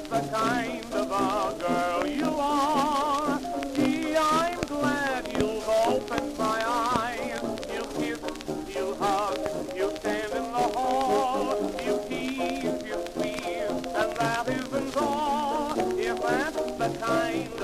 the kind of a girl you are. Gee, I'm glad you've opened my eyes. You kiss, you hug, you stand in the hall, you tease, you squeeze, and that isn't all. If that's the kind